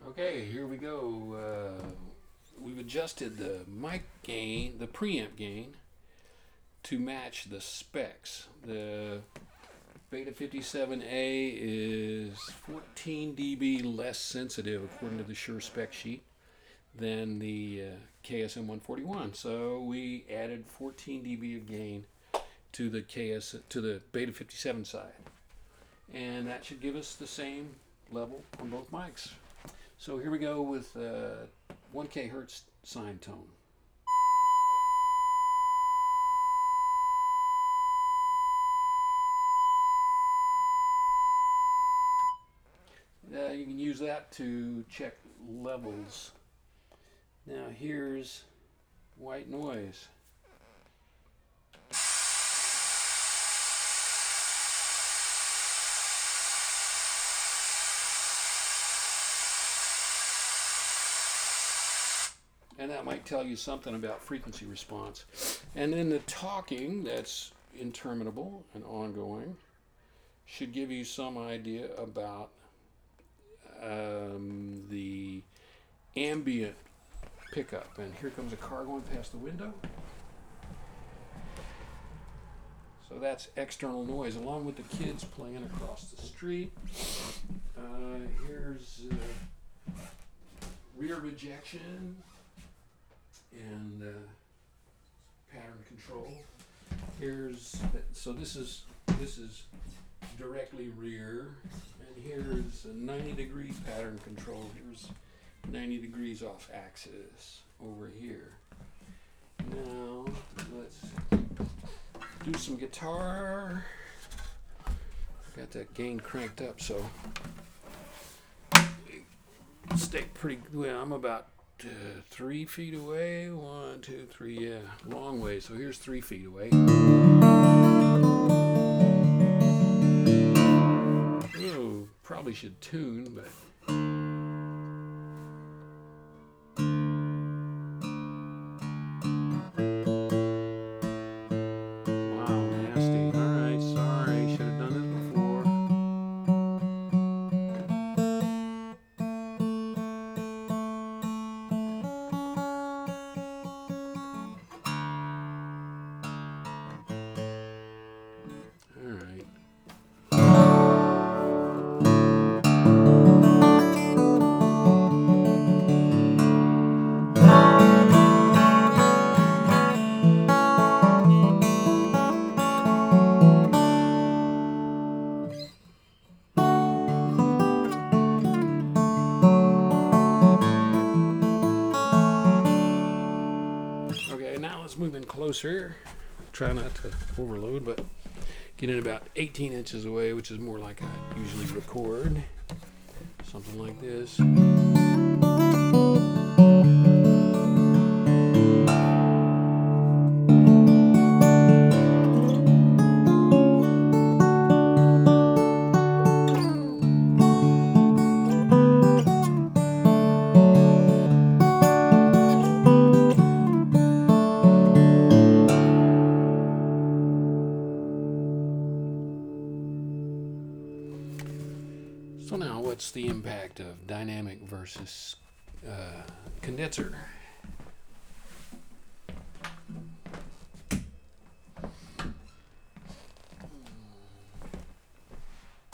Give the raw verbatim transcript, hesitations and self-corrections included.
Okay, here we go. Uh, we've adjusted the mic gain, the preamp gain, to match the specs. The Beta fifty-seven A is fourteen D B less sensitive, according to the Shure spec sheet, than the uh, K S M one forty-one. So we added fourteen D B of gain to the K S to the Beta fifty-seven side, and that should give us the same level on both mics. So here we go with uh, one K hertz sine tone. Uh, you can use that to check levels. Now here's white noise. And that might tell you something about frequency response. And then the talking, that's interminable and ongoing, should give you some idea about um, the ambient pickup. And here comes a car going past the window. So that's external noise, along with the kids playing across the street. Uh, here's uh, rear rejection and uh, pattern control. Here's so this is this is directly rear, and here's a ninety degree pattern control. Here's ninety degrees off axis over here. Now let's do some guitar. Got that gain cranked up, so stay pretty well. I'm about Uh, three feet away. One, two, three. Yeah, long way. So here's three feet away. Oh, probably should tune, but. Wow, nasty. All right, sorry. Should have done this before. Okay, now let's move in closer. Try not to overload, but get in about eighteen inches away, which is more like I usually record. Something like this. So now, what's the impact of dynamic versus uh, condenser?